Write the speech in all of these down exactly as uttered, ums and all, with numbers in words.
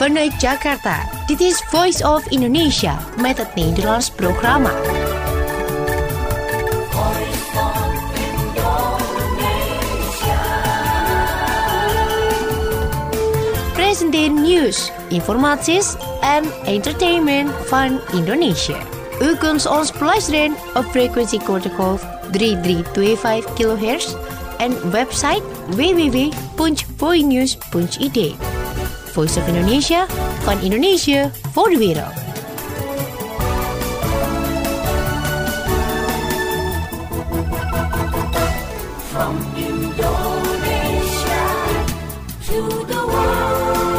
Vanuit Jakarta, dit is Voice of Indonesia met het Nederlands programma. Presenteer nieuws, informaties en entertainment van Indonesië. U kunt ons beluisteren op frequentie kortgolf drie drie twee vijf kilohertz en website w w w punt voinews punt i d. Voice of Indonesia, van Indonesië voor de wereld. From Indonesia to the world.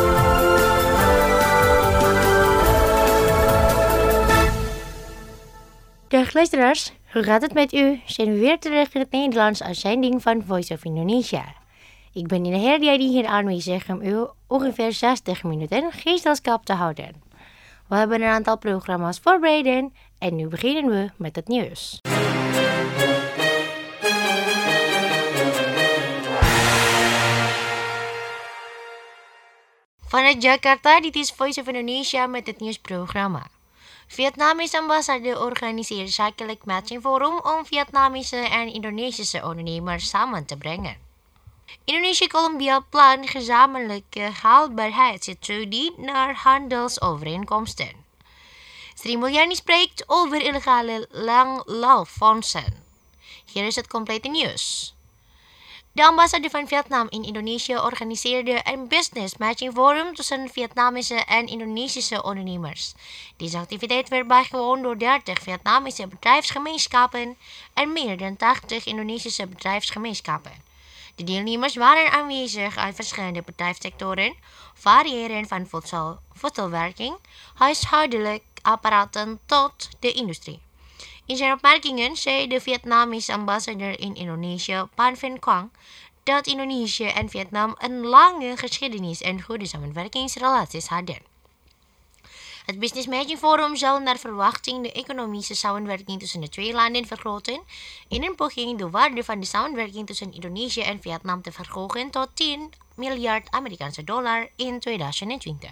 Dag luisteraars, hoe gaat het met u? Zijn we weer terug in het Nederlands uitzending van Voice of Indonesia. Ik ben in de Herdia die hier aanwezig om u ongeveer zestig minuten gezelschap te houden. We hebben een aantal programma's voorbereid en nu beginnen we met het nieuws. Vanuit Jakarta, dit is Voice of Indonesia met het nieuwsprogramma. Vietnamese ambassade organiseert zakelijk matchingforum om Vietnamese en Indonesische ondernemers samen te brengen. Indonesië-Colombia plan gezamenlijke haalbaarheidsstudie naar handelsovereenkomsten. Sri Mulyani spreekt over illegale langlaufondsen. Hier is het complete nieuws. De ambassade van Vietnam in Indonesië organiseerde een business matching forum tussen Vietnamese en Indonesische ondernemers. Deze activiteit werd bijgewoond door dertig Vietnamese bedrijfsgemeenschappen en meer dan tachtig Indonesische bedrijfsgemeenschappen. De deelnemers waren aanwezig uit verschillende bedrijfssectoren, variëren van voedsel, voedselwerking, huishoudelijk apparaten tot de industrie. In zijn opmerkingen zei de Vietnamese ambassadeur in Indonesië, Phan Vinh Quang, dat Indonesië en Vietnam een lange geschiedenis en goede samenwerkingsrelaties hadden. Het Business Matching Forum zal naar verwachting de economische samenwerking tussen de twee landen vergroten, in een poging de waarde van de samenwerking tussen Indonesië en Vietnam te verhogen tot tien miljard Amerikaanse dollar in tweeduizend twintig.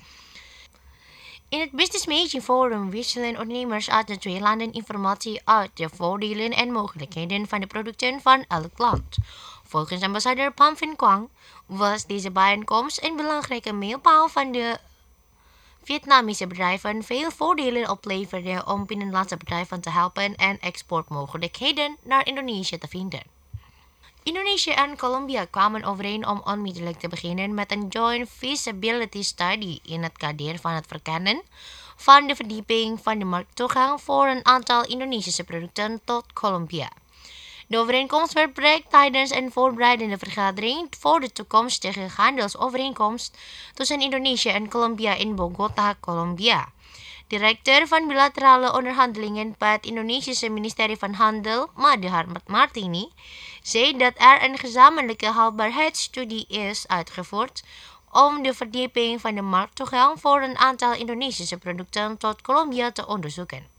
In het Business Matching Forum wisselen ondernemers uit de twee landen informatie uit de voordelen en mogelijkheden van de producten van elk land. Volgens ambassadeur Phan Vinh Quang was deze bijeenkomst een belangrijke mijlpaal van de Vietnamese bedrijven veel voordelen opleverde om binnenlandse bedrijven te helpen en exportmogelijkheden naar Indonesië te vinden. Indonesië en Colombia kwamen overeen om onmiddellijk te beginnen met een joint feasibility study in het kader van het verkennen van de verdieping van de markttoegang voor een aantal Indonesische producten tot Colombia. De overeenkomst werd bereikt tijdens een voorbereidende vergadering voor de toekomstige handelsovereenkomst tussen Indonesië en Colombia in Bogota, Colombia. Directeur van bilaterale onderhandelingen bij het Indonesische ministerie van Handel, Madhar Martini, zei dat er een gezamenlijke haalbaarheidsstudie is uitgevoerd om de verdieping van de markttoegang voor een aantal Indonesische producten tot Colombia te onderzoeken.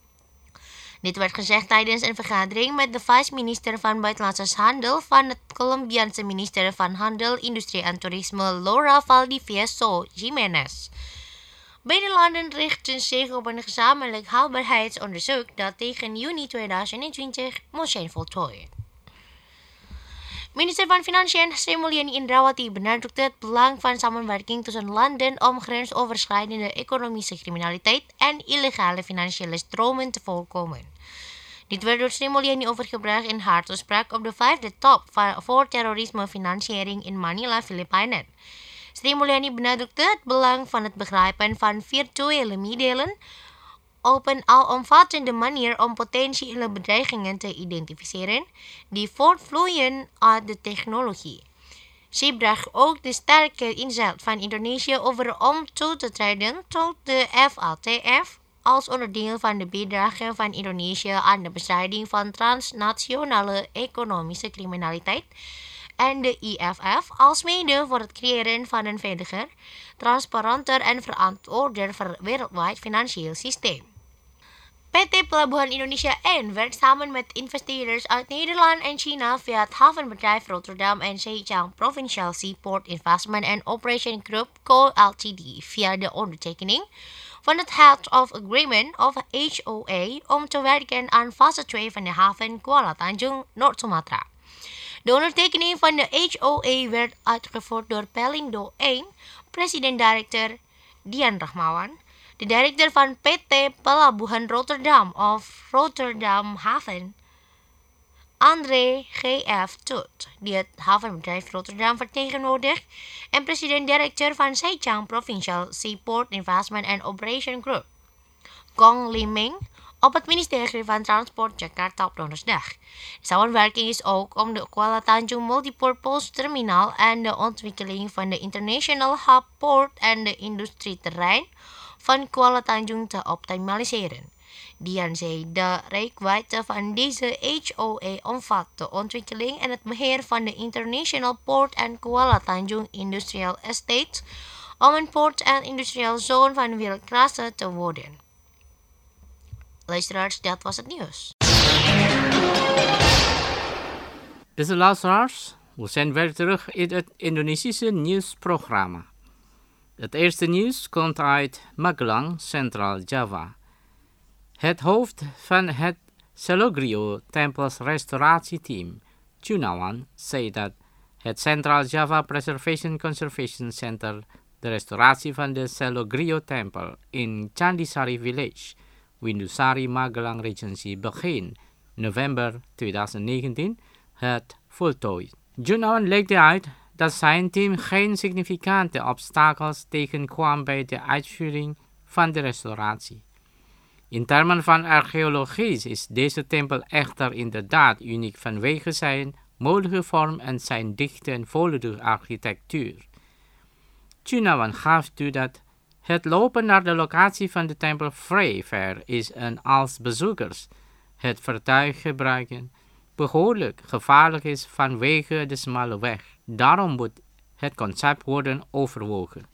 Dit werd gezegd tijdens een vergadering met de vice-minister van Buitenlandse Handel van het Colombiaanse ministerie van Handel, Industrie en Toerisme, Laura Valdivieso Jiménez. Beide landen richten zich op een gezamenlijk haalbaarheidsonderzoek dat tegen juni tweeduizend twintig moet zijn voltooid. Minister van Financiën Sri Mulyani Indrawati benadrukte het belang van samenwerking tussen landen om grensoverschrijdende economische criminaliteit en illegale financiële stromen te voorkomen. Dit werd door Sri Mulyani overgebracht in haar toespraak op de vijfde top voor terrorismefinanciering in Manila, Filipijnen. Sri Mulyani benadrukte het belang van het begrijpen van virtuele middelen op een alomvattende manier om potentiële bedreigingen te identificeren die voortvloeien uit de technologie. Ze bracht ook de sterke inzet van Indonesië over om toe te treden tot de F A T F als onderdeel van de bijdrage van Indonesië aan de bestrijding van transnationale economische criminaliteit en de I F F als mede voor het creëren van een veiliger, transparanter en verantwoorder wereldwijd financieel systeem. P T Pelabuhan Indonesia één werkt samen met investeerders uit Nederland en China via het havenbedrijf Rotterdam en Zhejiang Provincial Seaport Investment and Operation Group Co. Ltd via de ondertekening van het Head of Agreement of H O A om te werken aan fase twee van de haven Kuala Tanjung, Noord-Sumatra. De ondertekening van de H O A werd uitgevoerd door Pelindo één, president-directeur Dian Rahmawan, de directeur van P T Pelabuhan Rotterdam of Rotterdam Haven, André G F Tut, die het havenbedrijf Rotterdam vertegenwoordigt, en president-directeur van Zhejiang Provincial Seaport Investment and Operation Group, Gong Liming, op het ministerie van Transport Jakarta op donderdag. De samenwerking is ook om de Kuala Tanjung Multipurpose Terminal en de ontwikkeling van de International Hub Port en de industrieterrein van Kuala Tanjung te optimaliseren. Dian zei de reikwijdte van deze H O A omvat de ontwikkeling en het beheer van de International Port en Kuala Tanjung Industrial Estate om een port- en industrial zone van wereldklasse te worden. Luisteraars, dat was het nieuws. Deze luisteraars, we zijn weer terug in het Indonesische nieuwsprogramma. Het eerste nieuws komt uit Magelang, Centraal Java. Het hoofd van het Selogrio Tempels restauratieteam, Chunawan, zei dat het Centraal Java Preservation Conservation Center de restauratie van de Selogrio Tempel in Candisari Village, Windusari, Magelang Regency begin november twintig negentien het voltooid. Chunawan legde uit dat zijn team geen significante obstakels tegenkwam bij de uitvoering van de restauratie. In termen van archeologie is deze tempel echter inderdaad uniek vanwege zijn modige vorm en zijn dichte en volledige architectuur. Chunawan gaf toe dat het lopen naar de locatie van de tempel vrij ver is en als bezoekers het voertuig gebruiken behoorlijk gevaarlijk is vanwege de smalle weg. Daarom moet het concept worden overwogen.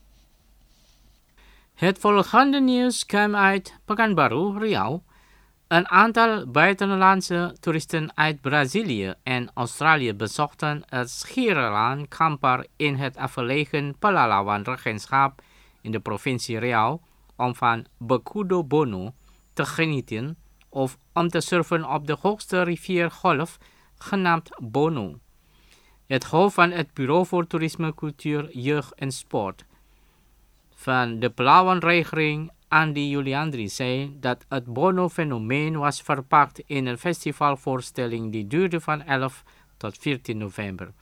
Het volgende nieuws kwam uit Pekanbaru, Riau. Een aantal buitenlandse toeristen uit Brazilië en Australië bezochten het Schiereiland Kamper in het afgelegen Pelalawan regentschap in de provincie Riau om van Bekudo Bono te genieten of om te surfen op de hoogste riviergolf genaamd Bono. Het hoofd van het Bureau voor Toerisme, Cultuur, Jeugd en Sport van de Palawan-regering, Andy Juliandri, zei dat het Bono-fenomeen was verpakt in een festivalvoorstelling die duurde van elf tot veertien november.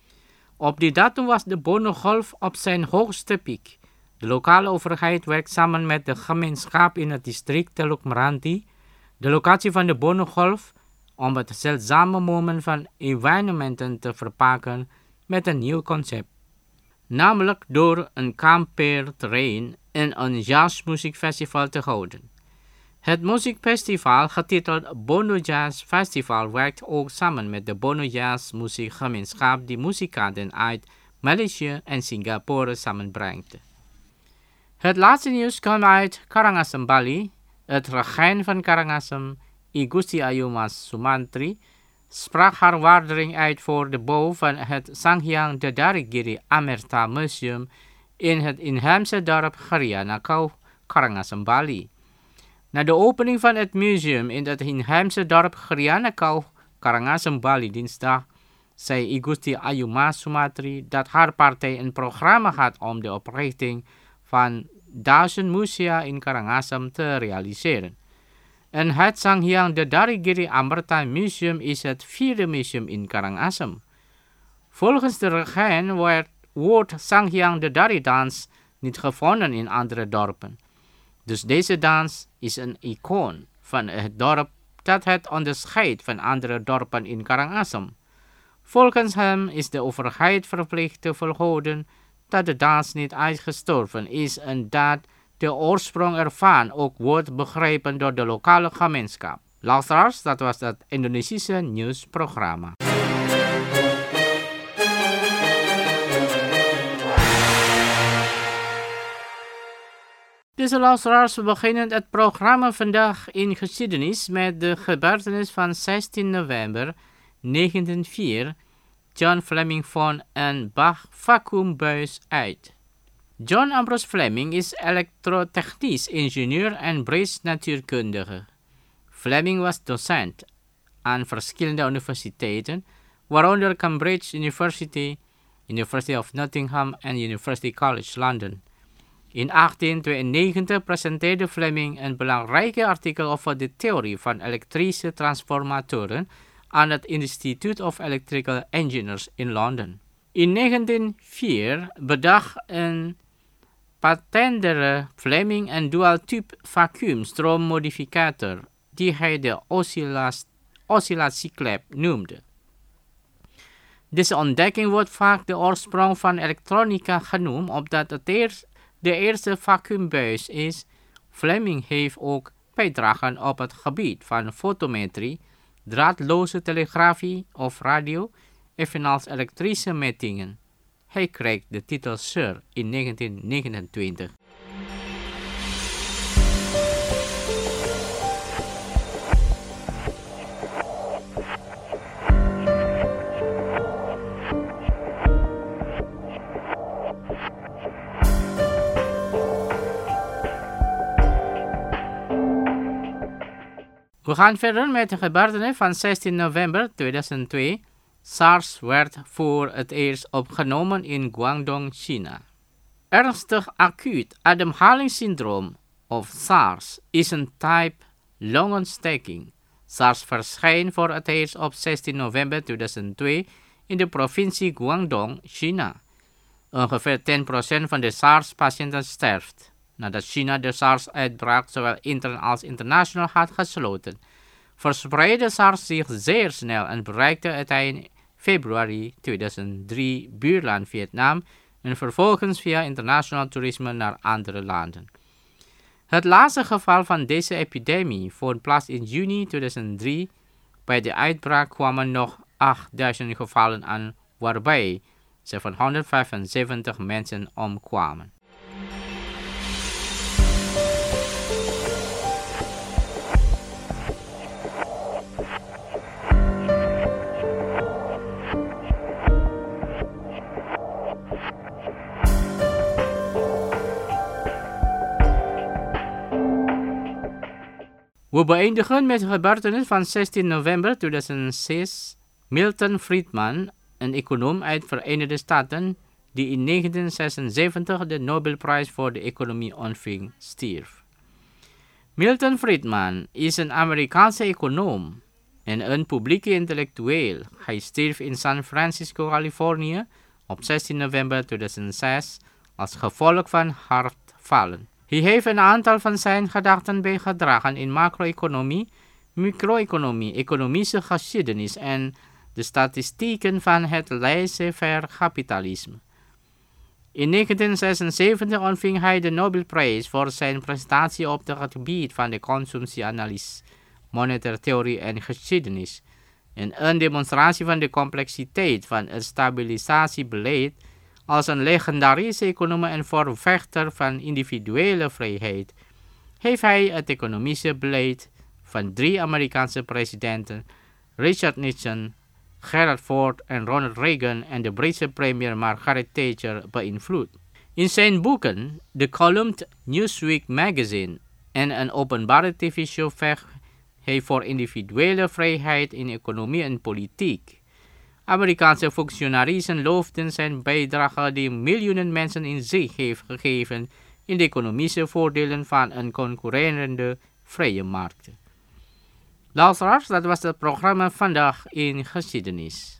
Op die datum was de Bono-golf op zijn hoogste piek. De lokale overheid werkt samen met de gemeenschap in het district Teluk Meranti, de locatie van de Bono-golf, om het zeldzame moment van evenementen te verpakken met een nieuw concept. Namelijk door een kampeerterrein en een jazzmuziekfestival te houden. Het muziekfestival, getiteld Bono Jazz Festival, werkt ook samen met de Bono Jazz muziekgemeenschap die muzikanten uit Maleisië en Singapore samenbrengt. Het laatste nieuws kwam uit Karangasem, Bali. Het regent van Karangasem, I Gusti Ayu Mas Sumantri, sprak haar waardering uit voor de bouw van het Sanghyang Dadarigiri Amerta Museum in het inheemse dorp Gerianakau, Karangasem, Bali. Na de opening van het museum in het inheemse dorp Gerianakau, Karangasem, Bali dinsdag, zei I Gusti Ayu Mas Sumantri dat haar partij een programma had om de oprichting van duizend musea in Karangasem te realiseren. En het Sanghyang Dadarigiri Amerta Museum is het vierde museum in Karangasem. Volgens de regent werd, wordt Sanghyang Dadari dans niet gevonden in andere dorpen. Dus deze dans is een icoon van het dorp dat het onderscheidt van andere dorpen in Karangasem. Volgens hem is de overheid verplicht te verhouden dat de dans niet uitgestorven is en dat de oorsprong ervan ook wordt begrepen door de lokale gemeenschap. Luisteraars, dat was het Indonesische nieuwsprogramma. Deze luisteraars, we beginnen het programma vandaag in geschiedenis met de gebeurtenis van zestien november negentienhonderdvier. John Fleming vond een Bach vacuümbuis uit. John Ambrose Fleming is elektrotechnisch ingenieur en Brits natuurkundige. Fleming was docent aan verschillende universiteiten, waaronder Cambridge University, University of Nottingham en University College London. In achttien tweeënnegentig presenteerde Fleming een belangrijk artikel over de theorie van elektrische transformatoren aan het Institute of Electrical Engineers in Londen. In negentienhonderdvier bedacht een patentere Fleming een dual-tube vacuümstroommodificator die hij de oscillas- oscillatieklep noemde. Deze ontdekking wordt vaak de oorsprong van elektronica genoemd, omdat het eerst de eerste vacuümbuis is. Fleming heeft ook bijdragen op het gebied van fotometrie, draadloze telegrafie of radio, evenals elektrische metingen. Hij kreeg de titel Sir in negentien negenentwintig. We gaan verder met de gebeurtenis van zestien november tweeduizend twee. SARS werd voor het eerst opgenomen in Guangdong, China. Ernstig acuut ademhalingssyndroom, of SARS, is een type longontsteking. SARS verscheen voor het eerst op zestien november tweeduizend twee in de provincie Guangdong, China. Ongeveer tien procent van de SARS-patiënten sterft, nadat China de SARS-uitbraak zowel intern als internationaal had gesloten. Verspreidde SARS zich zeer snel en bereikte uiteindelijk februari tweeduizend drie buurland Vietnam en vervolgens via internationaal toerisme naar andere landen. Het laatste geval van deze epidemie vond plaats in juni tweeduizend drie. Bij de uitbraak kwamen nog achtduizend gevallen aan, waarbij zevenhonderdvijfenzeventig mensen omkwamen. We beëindigen met de gebeurtenis van zestien november tweeduizend zes. Milton Friedman, een econoom uit de Verenigde Staten, die in negentien zesenzeventig de Nobelprijs voor de economie ontving, stierf. Milton Friedman is een Amerikaanse econoom en een publieke intellectueel. Hij stierf in San Francisco, Californië op zestien november tweeduizend zes als gevolg van hartfalen. Hij heeft een aantal van zijn gedachten bijgedragen in macro-economie, micro-economie, economische geschiedenis en de statistieken van het laissez-faire kapitalisme. In negentien zesenzeventig ontving hij de Nobelprijs voor zijn prestatie op het gebied van de consumptieanalyse, monetaire theorie en geschiedenis. En een demonstratie van de complexiteit van het stabilisatiebeleid als een legendarische econoom en voorvechter van individuele vrijheid, heeft hij het economische beleid van drie Amerikaanse presidenten, Richard Nixon, Gerald Ford en Ronald Reagan en de Britse premier Margaret Thatcher beïnvloed. In zijn boeken, de column Newsweek magazine en een openbare tv-show vecht hij voor individuele vrijheid in economie en politiek. Amerikaanse functionarissen loofden zijn bijdrage die miljoenen mensen in zich heeft gegeven in de economische voordelen van een concurrerende vrije markt. Luisteraars, dat was het programma vandaag in geschiedenis.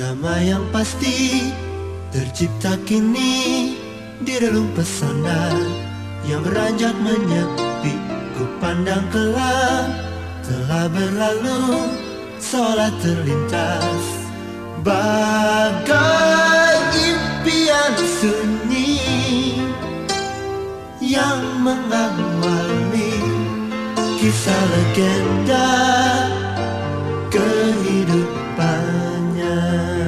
damai yang pasti tercipta kini di relung pesona yang beranjak menyepi. Ku pandang kelam telah berlalu, seolah terlintas bagai impian sunyi yang mengawali kisah legenda kehidupannya.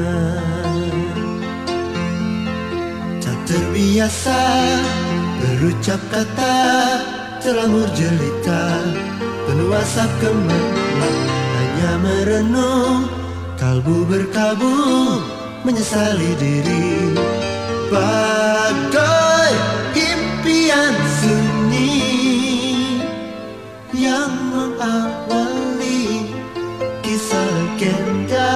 Tak terbiasa berucap kata, terlamur jelita, penuh asap kemelang, hanya merenung, kalbu berkabung, menyesali diri bagai impian sunyi yang mengawali kisah legenda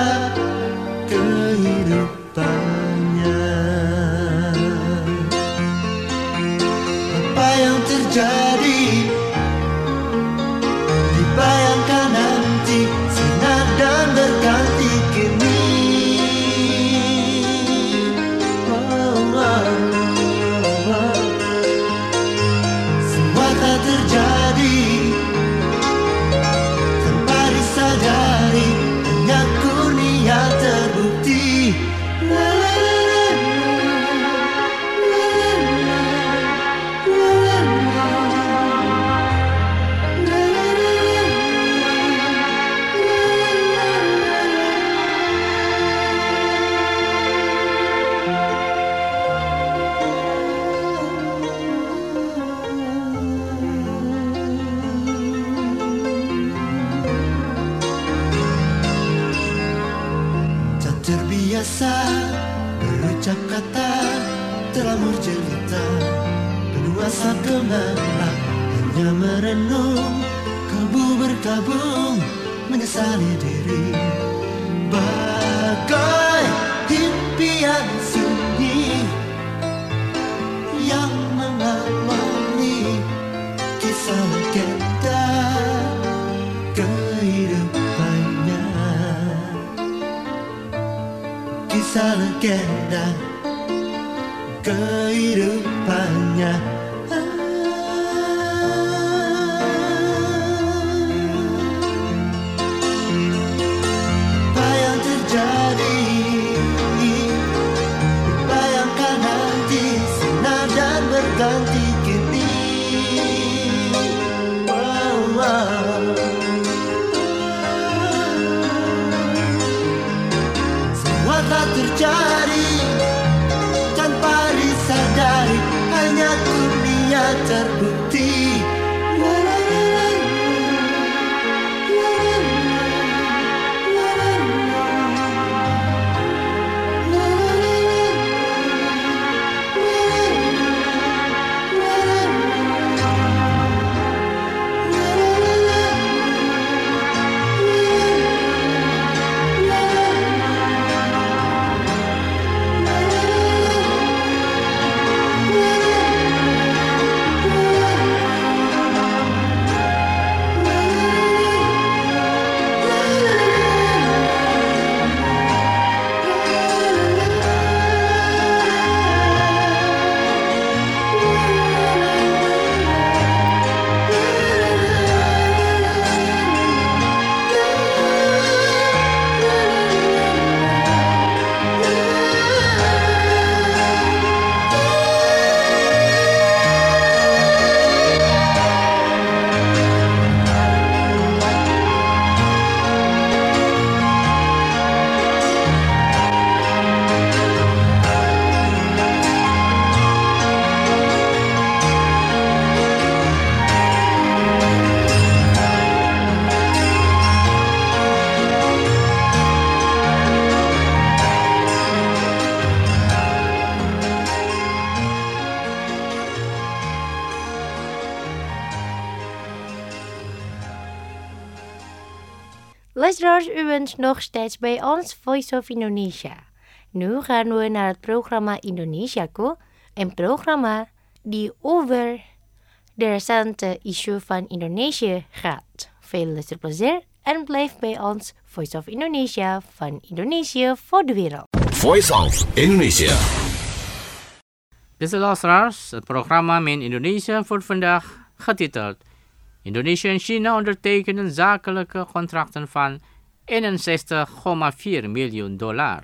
kehidupannya. Apa yang terjadi dibayangkan nanti, sinar dan berganti kini. Oh, oh, oh. Semua tak terjadi tanpa disadari, hanya kurnia terbukti. La, la, la, la, la, la, la, la, tak terbiasa berucap kata, terlamur jelita, penuh asa gemerlap, hanya merenung, kalbu berkabung, menyesali diri bagai impian sunyi yang mengawali kisah legenda kehidupannya. Kisah legenda kehidupannya. Apa yang terjadi bayangkan nanti, sinar dan berganti kini. Wow, wow. Semua tak terjadi tanpa disadari, hanya kurnia terbukti. La, la, la, la, la, la, la, la, la, Luisteraars, u bent nog steeds bij ons Voice of Indonesia. Nu gaan we naar het programma Indonesiaku, een programma die over de recente issue van Indonesië gaat. Veel luisterplezier en blijf bij ons Voice of Indonesia van Indonesië voor de wereld. Voice of Indonesia. Beste luisteraars, het programma Mijn Indonesië voor vandaag getiteld Indonesië en China ondertekenen zakelijke contracten van eenenzestig komma vier miljoen dollar.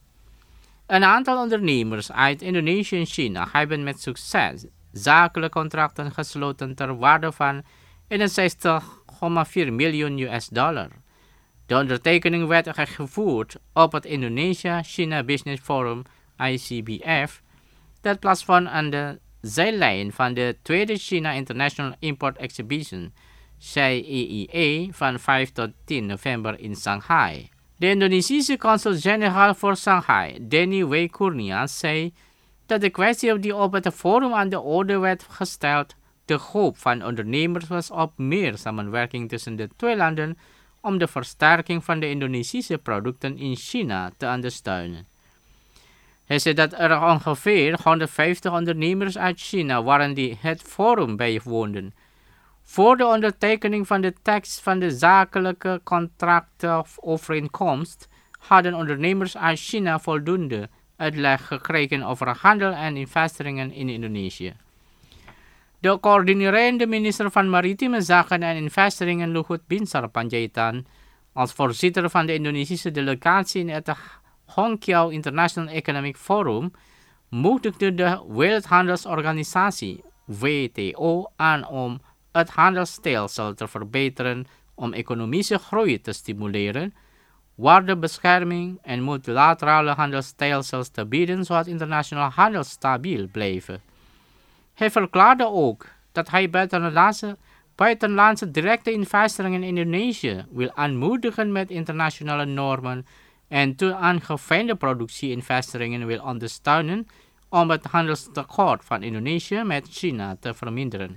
Een aantal ondernemers uit Indonesië en China hebben met succes zakelijke contracten gesloten ter waarde van eenenzestig komma vier miljoen U S dollar. De ondertekening werd gevoerd op het Indonesia-China Business Forum I C B F, dat plaatsvond aan de zijlijn van de tweede China International Import Exhibition, C I I E, van vijf tot tien november in Shanghai. De Indonesische consul-generaal voor Shanghai, Denny W. Kurnia, zei dat de kwestie die op het forum aan de orde werd gesteld de hoop van ondernemers was op meer samenwerking tussen de twee landen om de versterking van de Indonesische producten in China te ondersteunen. Hij zei dat er ongeveer honderdvijftig ondernemers uit China waren die het forum bijwoonden. Voor de ondertekening van de tekst van de zakelijke contractovereenkomst hadden ondernemers uit China voldoende uitleg gekregen over handel en investeringen in Indonesië. De coördinerende minister van Maritieme Zaken en Investeringen Luhut Binsar Panjaitan, als voorzitter van de Indonesische delegatie in het Hongqiao International Economic Forum, moedigde de Wereldhandelsorganisatie W T O aan om het handelsstelsel te verbeteren om economische groei te stimuleren, waardebescherming en multilaterale handelsstelsels te bieden zodat internationaal handel stabiel blijft. Hij verklaarde ook dat hij buitenlandse, buitenlandse directe investeringen in Indonesië wil aanmoedigen met internationale normen en de aangeveinde productie-investeringen wil ondersteunen om het handelstekort van Indonesië met China te verminderen.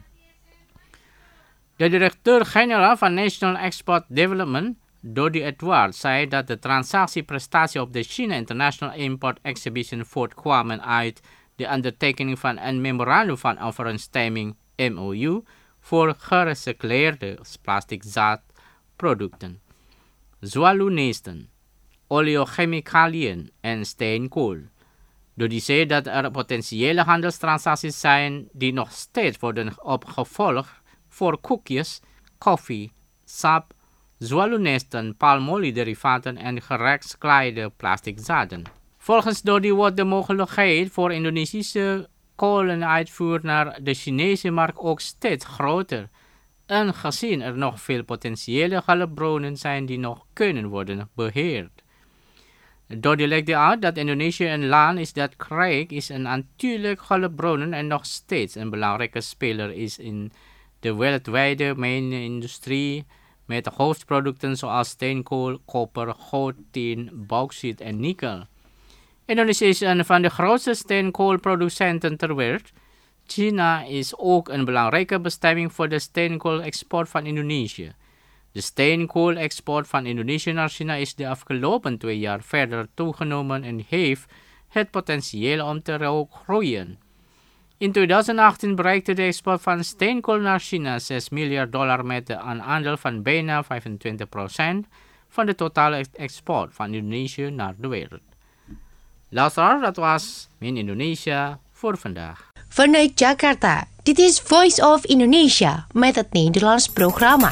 De directeur-generaal van National Export Development, Dodi Edward, zei dat de transactieprestatie op de China International Import Exhibition voortkwamen uit de ondertekening van een memorandum van overeenstemming M O U voor gerecycleerde plastic zaadproducten, zwaluwnesten, oleochemicaliën en steenkool. Dodi zei dat er potentiële handelstransacties zijn die nog steeds worden opgevolgd voor koekjes, koffie, sap, zwaluwnesten, palmoliederivaten en gerecycleerde plastic zaden. Volgens Dodi wordt de mogelijkheid voor Indonesische kolenuitvoer naar de Chinese markt ook steeds groter, aangezien er nog veel potentiële hulpbronnen zijn die nog kunnen worden beheerd. Dodi legde uit dat Indonesië een land is dat rijk is in natuurlijk hulpbronnen en nog steeds een belangrijke speler is in de wereldwijde mijnindustrie met hoofdproducten zoals steenkool, koper, goud, tin, bauxiet en nikkel. Indonesië is een van de grootste steenkoolproducenten ter wereld. China is ook een belangrijke bestemming voor de steenkoolexport van Indonesië. De steenkoolexport van Indonesië naar China is de afgelopen twee jaar verder toegenomen en heeft het potentieel om te groeien. In twintig achttien bereikte de export van steenkool naar China zes miljard dollar met een aandeel van bijna vijfentwintig procent van de totale export van Indonesië naar de wereld. Luisteraar, dat was Mijn Indonesië voor vandaag. Vanuit Jakarta, dit is Voice of Indonesia met het Nederlands programma.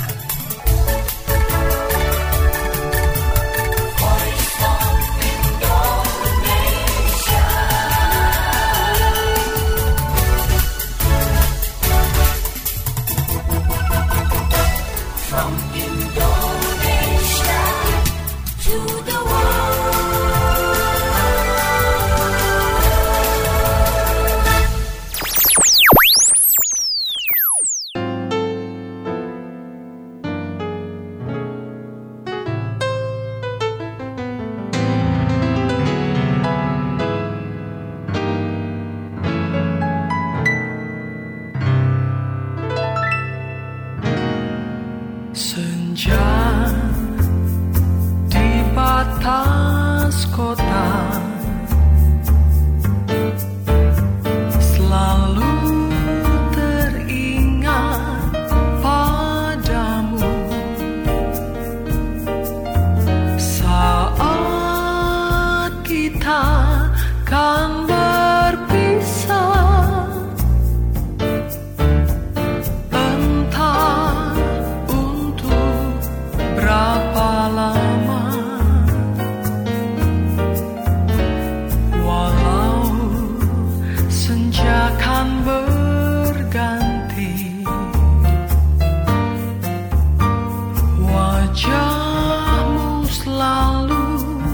Wajahmu selalu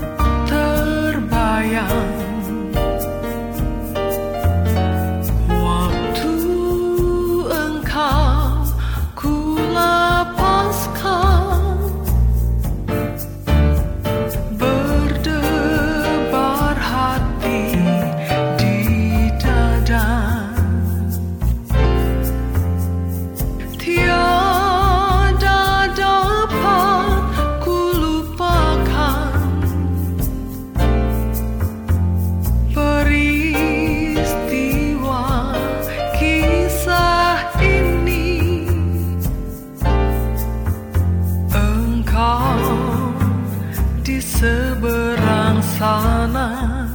terbayang waktu engkau ku lepaskan, berdebar hati di dada. Tiada dapat ku lupakan peristiwa kisah ini. Engkau di seberang sana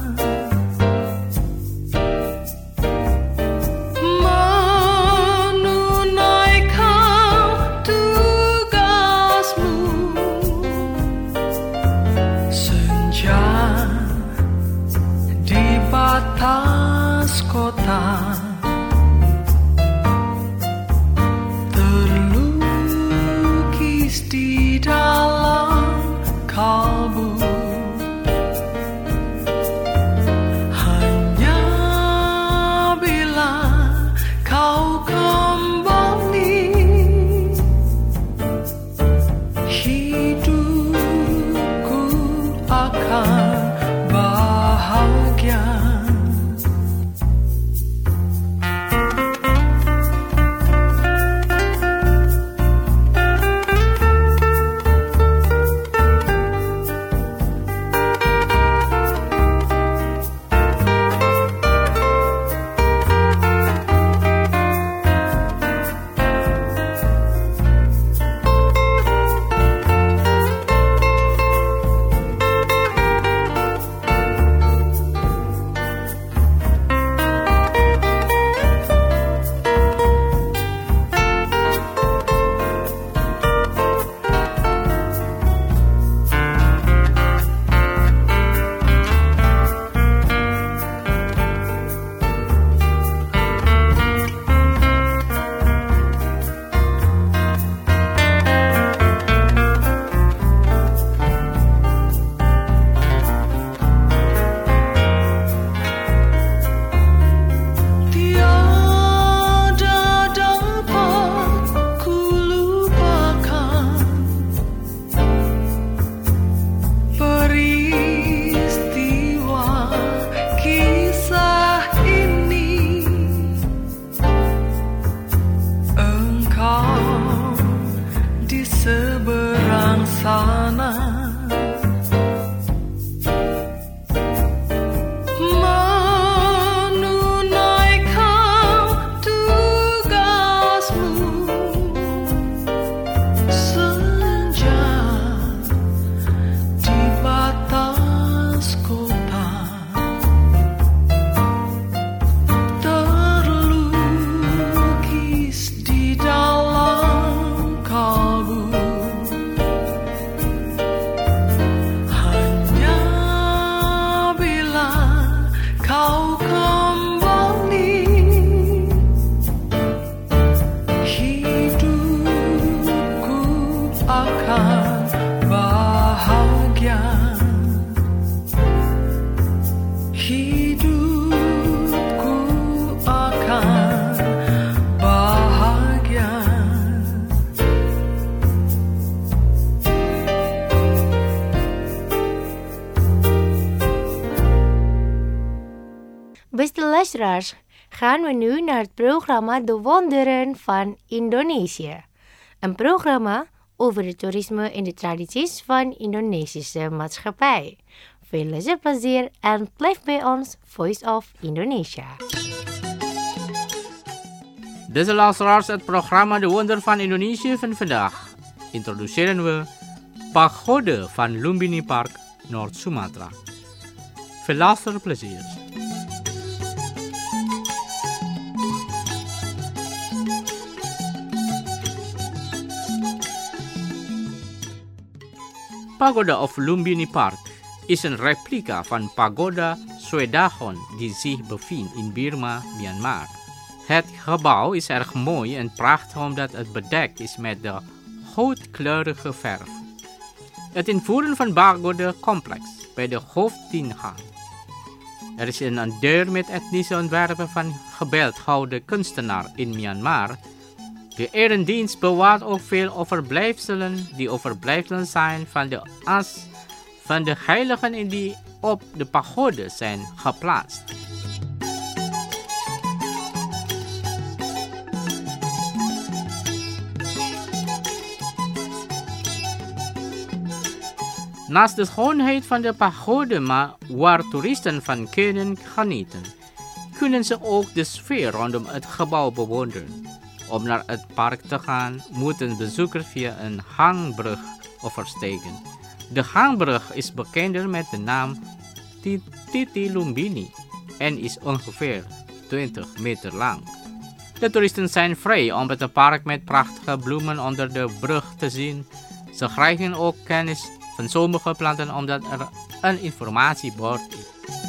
menunaikan tugasmu. Senja di batas kota terlukis di dalam kalbu. Hanya bila kau kembali, hidupku akan bahagia. Tiada dapat ku lupakan peristiwa kisah ini. Engkau di seberang sana menunaikan tugasmu. Senja di batas kota terlukis di dalam kalbu. Hanya bila kau kembali, hidupku akan bahagia. Hidupku akan bahagia. Beste luisteraars, gaan we nu naar het programma De Wonderen van Indonesië. Een programma over het toerisme en de tradities van de Indonesische maatschappij. Veel luisterplezier en blijf bij ons Voice of Indonesia. Deze luisteraars, het programma De Wonder van Indonesië van vandaag introduceren we Pagode van Lumbini Park, Noord-Sumatra. Veel luisterplezier. Pagoda of Lumbini Park is een replica van Pagoda Swedahon die zich bevindt in Burma, Myanmar. Het gebouw is erg mooi en prachtig omdat het bedekt is met de goudkleurige verf Het invoeren van pagode-complex bij de hoofdingang. Er is een deur met etnische ontwerpen van gebeeldhouwde kunstenaar in Myanmar. De eredienst bewaart ook veel overblijfselen die overblijfselen zijn van de as van de heiligen die op de pagode zijn geplaatst. Naast de schoonheid van de pagode, maar waar toeristen van kunnen genieten, kunnen ze ook de sfeer rondom het gebouw bewonderen. Om naar het park te gaan, moeten bezoekers via een hangbrug oversteken. De hangbrug is bekender met de naam Titi Lumbini en is ongeveer twintig meter lang. De toeristen zijn vrij om het park met prachtige bloemen onder de brug te zien. Ze krijgen ook kennis van sommige planten omdat er een informatiebord is.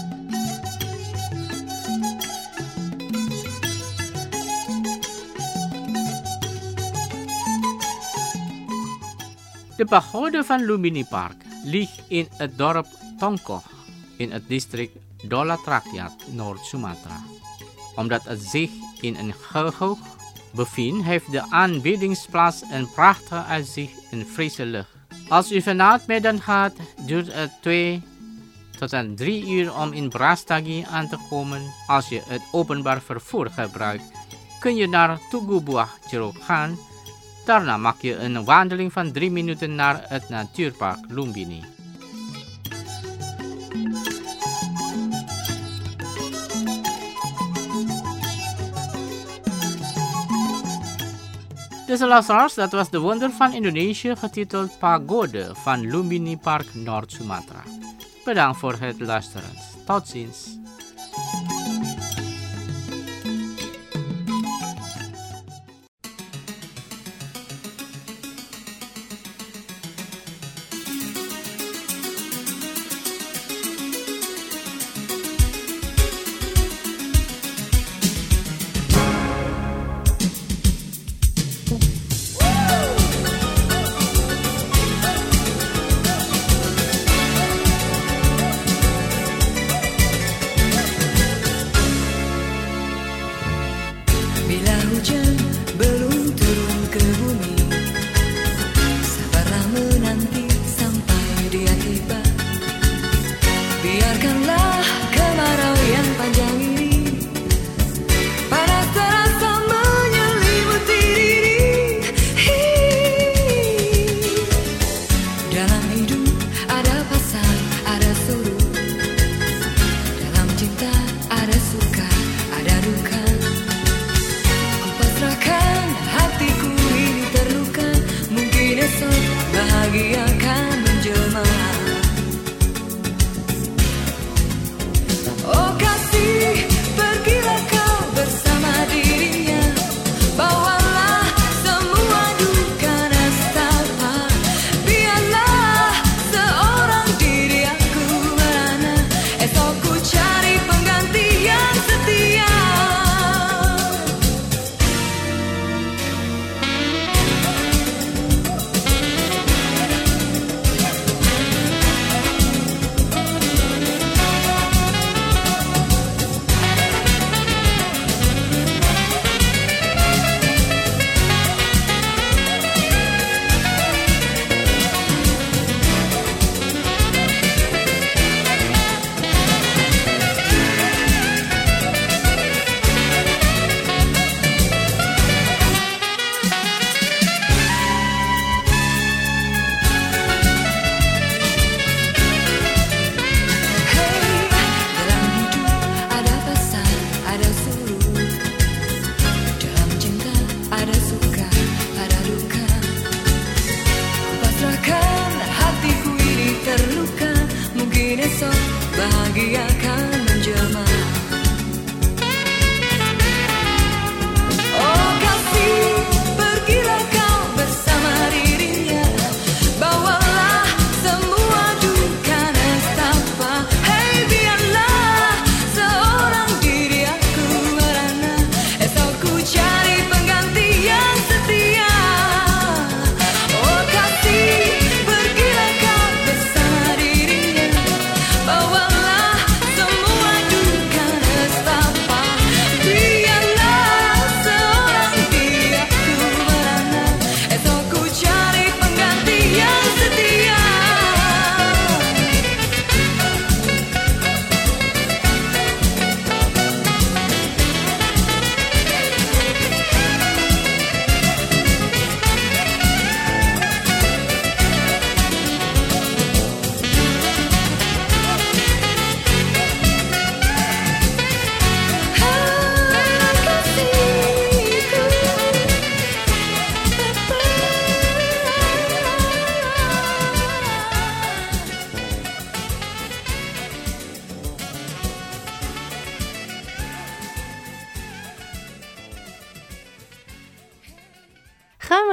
De pagode van Lumbini Park ligt in het dorp Tongkoh in het district Dolat Rakyat, Noord-Sumatra. Omdat het zich in een gehoog bevindt, heeft de aanbiddingsplaats een prachtig uitzicht en frisse lucht. Als u vanuit Medan gaat, duurt het twee tot aan drie uur om in Brastagi aan te komen. Als je het openbaar vervoer gebruikt, kun je naar Tugu Buah Jeruk gaan. Daarna maak je een wandeling van drie minuten naar het natuurpark Lumbini. Dus luisteraars, dat was de wonder van Indonesië getiteld Pagode van Lumbini Park Noord-Sumatra. Bedankt voor het luisteren. Tot ziens.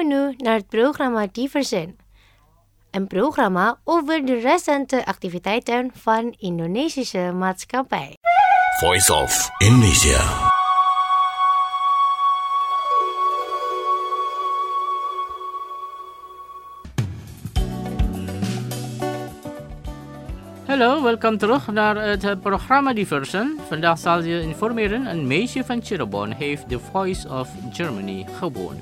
we nu naar het programma Diversen. Een programma over de recente activiteiten van Indonesische maatschappij. Voice of Indonesia. Hallo, welkom terug naar het programma Diversen. Vandaag zal je informeren, een meisje van Cirebon heeft The Voice of Germany gewonnen.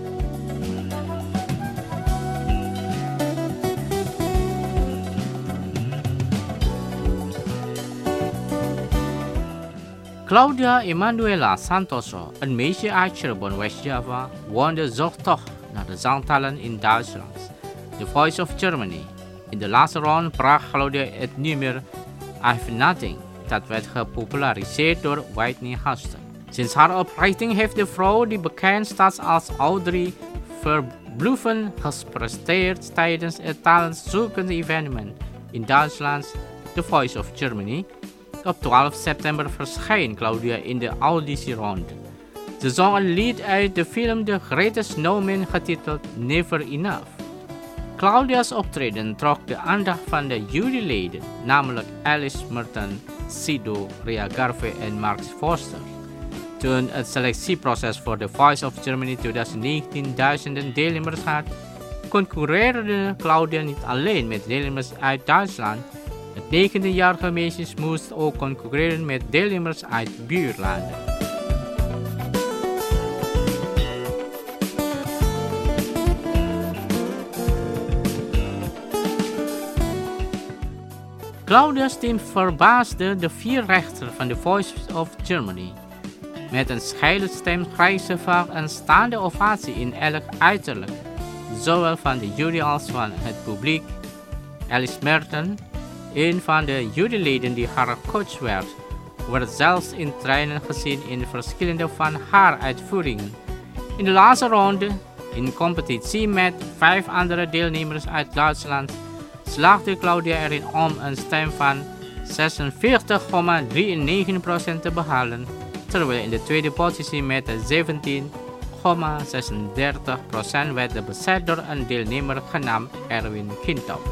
Claudia Emanuela Santoso, een meisje uit Cirebon, West-Java, won de zoektocht naar de zangtalen in Duitsland, The Voice of Germany. In de laatste ronde bracht Claudia het nummer I Have Nothing. Dat werd gepopulariseerd door Whitney Houston. Sinds haar oprichting heeft de vrouw die bekend staat als Audrey Verbluffen gepresteerd tijdens het talentzoekende evenement in Duitsland, The Voice of Germany. Op twaalf september verscheen Claudia in de auditieronde. Ze zong een lied uit de film The Greatest Snowman getiteld Never Enough. Claudia's optreden trok de aandacht van de juryleden, namelijk Alice Merton, Sido, Ria Garvey en Mark Forster. Toen het selectieproces voor The Voice of Germany twintig negentien duizenden deelnemers had, concurreerde Claudia niet alleen met deelnemers uit Duitsland. Het negentienjarige meisje moest ook concurreren met deelnemers uit buurlanden. Claudia's team verbaasde de vier rechters van The Voice of Germany. Met een scheide stem kreeg ze vaak een staande ovatie in elk uiterlijk, zowel van de jury als van het publiek. Alice Merton, een van de juryleden die haar coach werd, werd zelfs in trainen gezien in verschillende van haar uitvoeringen. In de laatste ronde, in competitie met vijf andere deelnemers uit Duitsland, slaagde Claudia erin om een stem van zesenveertig komma drieënnegentig procent te behalen, terwijl in de tweede positie met zeventien komma zesendertig procent werd bezet door een deelnemer genaamd Erwin Kinto.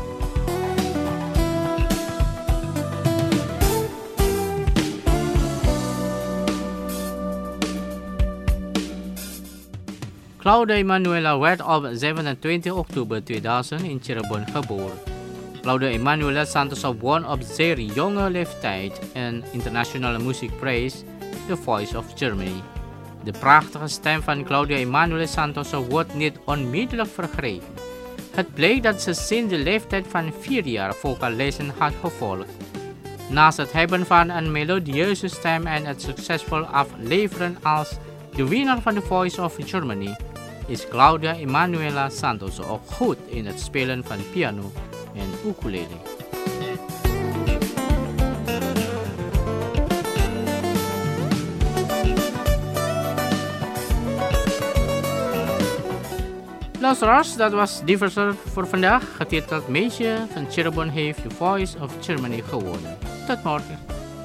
Claudia Emanuela werd op zevenentwintig oktober tweeduizend in Cirebon geboren. Claudia Emanuela Santoso won op zeer jonge leeftijd een internationale muziekprijs, The Voice of Germany. De prachtige stem van Claudia Emanuela Santoso wordt niet onmiddellijk verkregen. Het bleek dat ze sinds de leeftijd van vier jaar vocalessen had gevolgd. Naast het hebben van een melodieuze stem en het succesvol afleveren als de winnaar van The Voice of Germany, is Claudia Emanuela Santoso ook goed in het spelen van piano en ukulele. Luisteraars, dat was Diversen voor vandaag, getiteld Meisje van Cirebon heeft The Voice of Germany gewonnen. Tot morgen.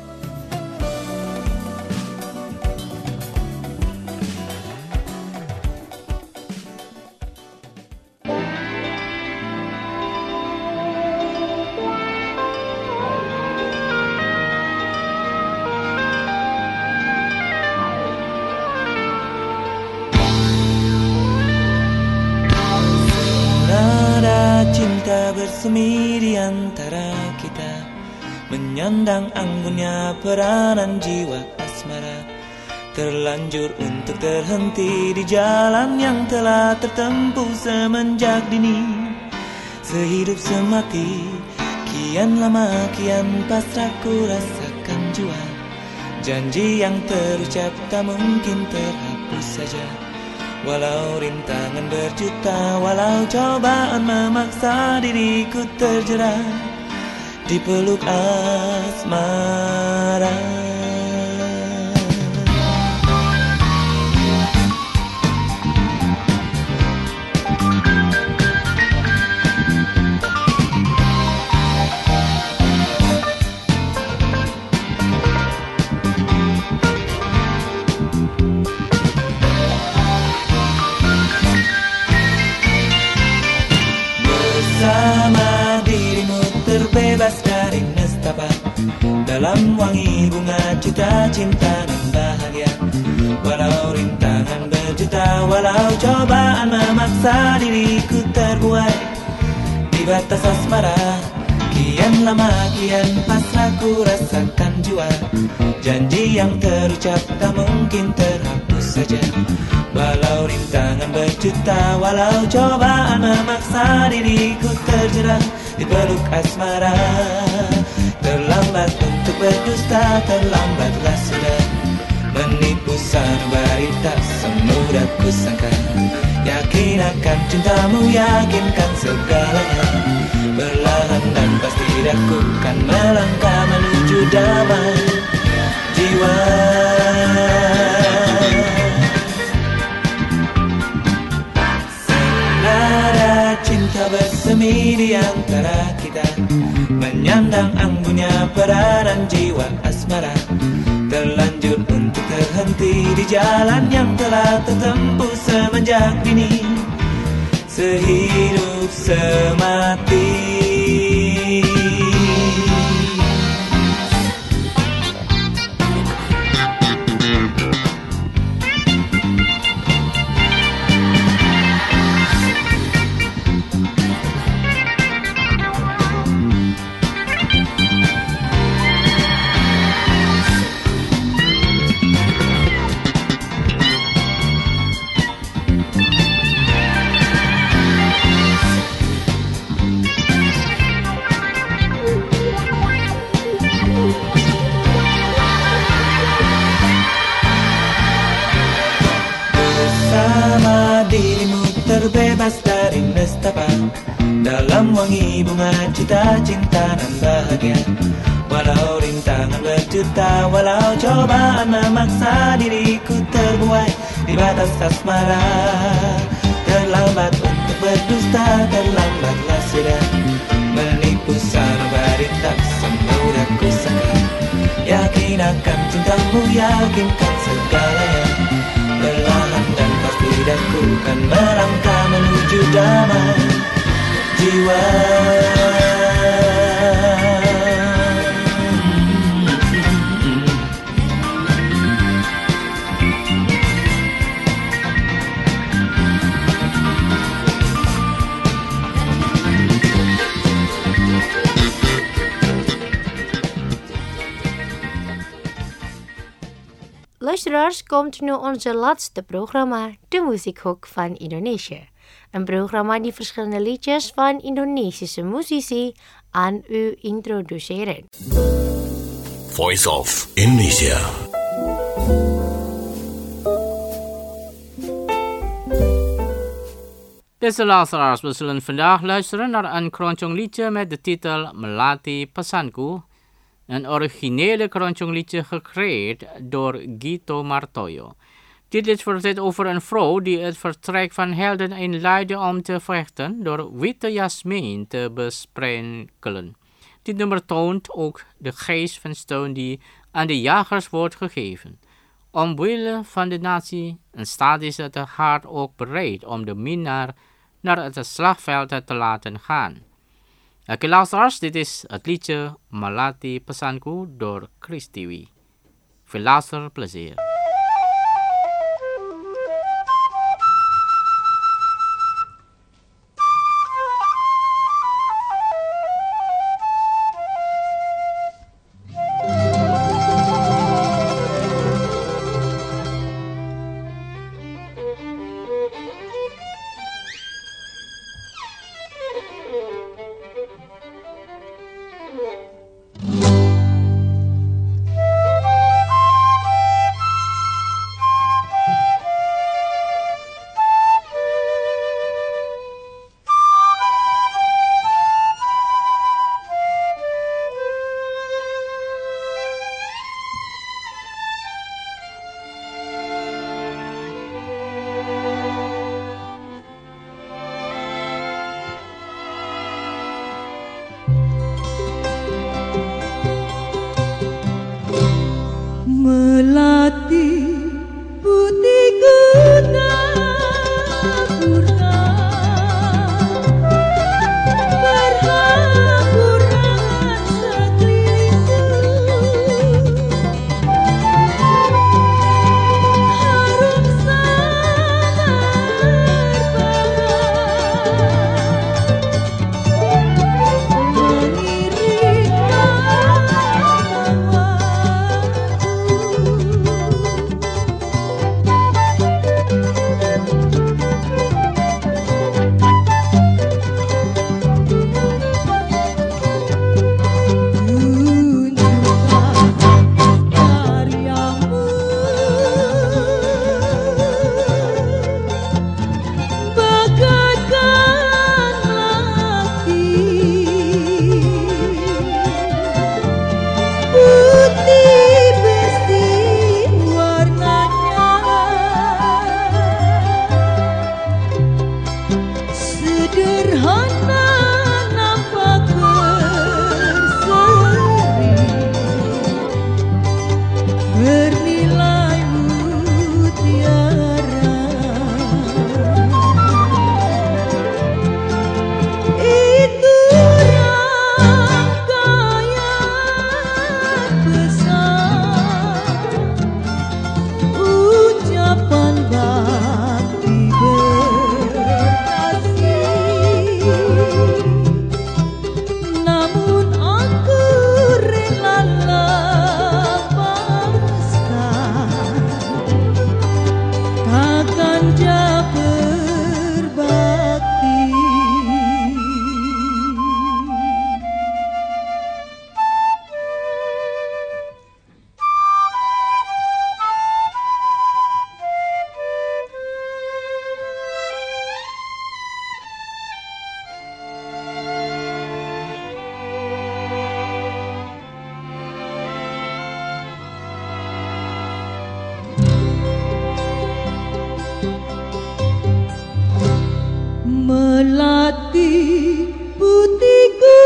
Cinta bersemi di antara kita, menyandang anggunnya peranan jiwa asmara, terlanjur untuk terhenti di jalan yang telah tertempuh semenjak dini. Sehidup semati, kian lama kian pasrah ku rasakan jua. Janji yang terucap tak mungkin terhapus saja. Walau rintangan berjuta, walau cobaan memaksa diriku terjerat di peluk asmara. Bersama dirimu terbebas dari nestapa, dalam wangi bunga cita cinta dan bahagia. Walau rintangan berjuta, walau cobaan memaksa diriku terbuai di batas asmara. Kian lama kian pasrah ku rasakan jua, janji yang terucap tak mungkin terhapus saja. Walau rintangan berjuta, walau cobaan memaksa diriku terjerat di peluk asmara. Terlambat untuk berdusta, terlambatlah sudah. Menipu sanubari tak semudah ku sangka. Yakin akan cintamu, yakinkan segalanya. Perlahan dan pasti aku kan melangkah menuju damai jiwa. Senada cinta bersemi di antara kita, menyandang anggunnya peranan jiwa asmara. Terlanjur untuk terhenti di jalan yang telah tertempuh semenjak dini, sehidup semati. Terbebas dari nestapa, dalam wangi bunga cita cinta dan bahagia. Walau rintangan berjuta, walau cobaan memaksa diriku terbuai di batas asmara. Terlambat untuk berdusta, terlambatlah sudah. Menipu sanubari tak semudah ku sangka. Yakin akan cintamu, yakinkan segalanya. Perlahan dan pasti aku kan melangkah menuju damai jiwa. Luisteraars, komt nu onze laatste programma, De Muziekhoek van Indonesië. Een programma die verschillende liedjes van Indonesische muzici aan u introduceren. Voice of Indonesia. Beste luisteraars, we zullen vandaag luisteren naar een keroncong-liedje met de titel Melati Pesanku. Een originele keroncong-liedje gecreëerd door Gito Martoyo. Dit lied vertelt over een vrouw die het vertrek van helden inleidde om te vechten door witte jasmin te besprenkelen. Dit nummer toont ook de geest van steun die aan de jagers wordt gegeven. Omwille van de natie staat is het hart ook bereid om de minnaar naar het slagveld te laten gaan. Oké luisteraars, dit is het liedje Melati Pesanku door Chris Tiwi. Veel luisterplezier. putih ku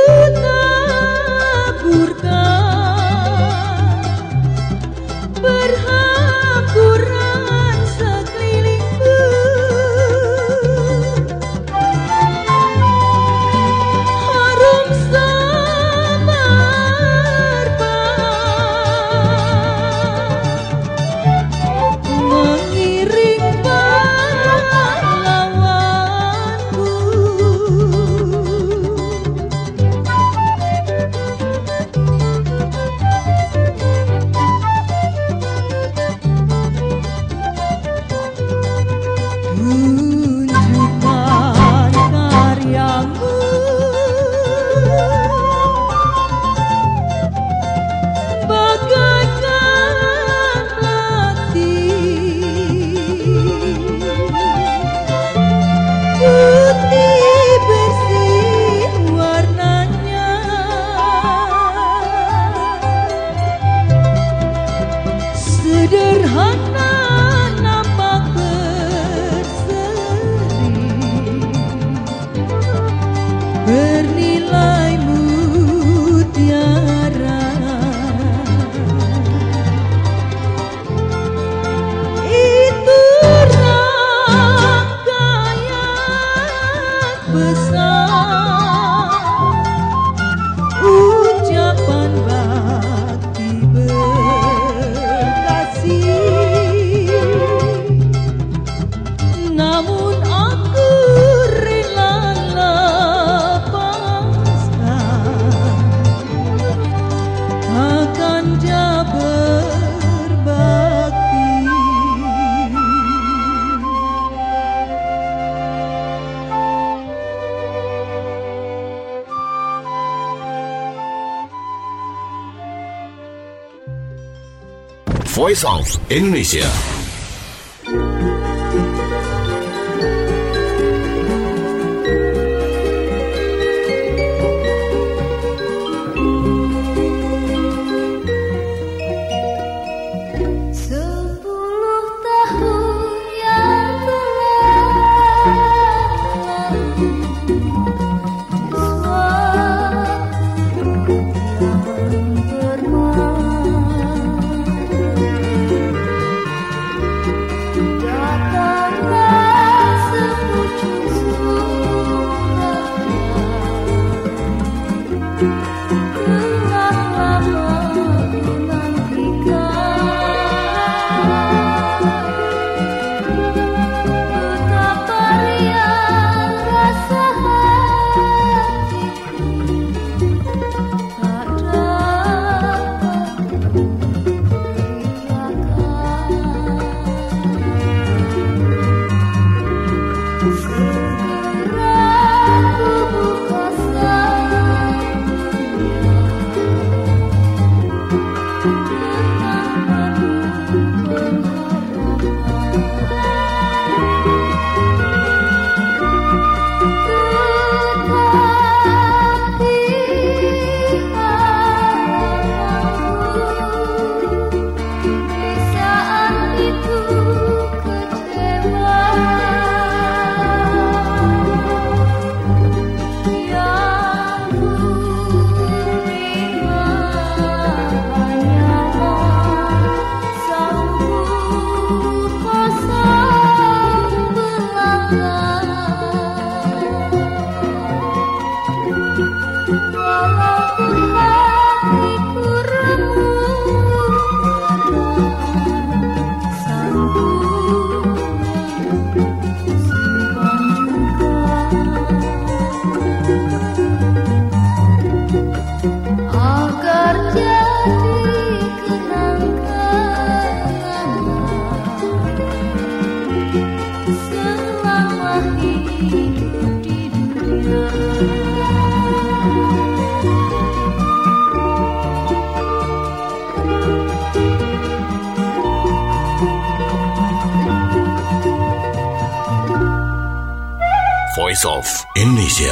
taburkan berhamburan sekelilingku. Harum semerbak mengiring pahlawanku. Tunjukkan karyamu, bagaikan pelatih, putih bersih warnanya, sederhana nampak berseri, bernilai mutiara. Itu rangkaian besar ucapan bakti berkasih. Namun aku rela lepaskan, akan dia berbakti. Voice of Indonesia. Sepuluh tahun yang telah lalu, suatu yang bermain, datanglah sepucuk suara, telah lama ku nantikan. Betapa riang rasa hatiku, tak dapat kuceritakan. Segera ku buka Voice of Indonesia.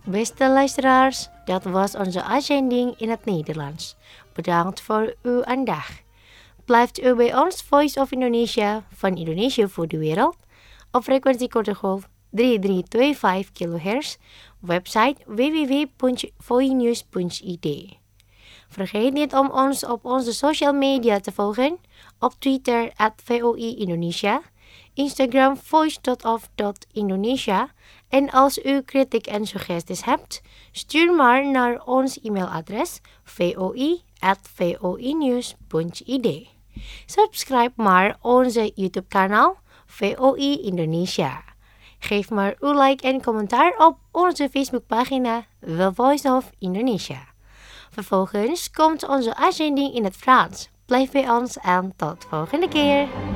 Beste luisteraars, dat was onze uitzending in het Nederlands. Bedankt voor uw aandacht. Blijft u bij ons Voice of Indonesia van Indonesië voor de wereld op frequentie korte golf drie drie twee vijf kilohertz, website w w w punt voinews punt i d. Vergeet niet om ons op onze social media te volgen, op Twitter at V O I Indonesia, Instagram voice dot of dot indonesia en als u kritiek en suggesties hebt, stuur maar naar ons e-mailadres voi at voinews punt i d. Subscribe maar onze YouTube kanaal V O I Indonesia. Geef maar uw like en commentaar op onze Facebookpagina The Voice of Indonesia. Vervolgens komt onze uitzending in het Frans. Blijf bij ons en tot volgende keer.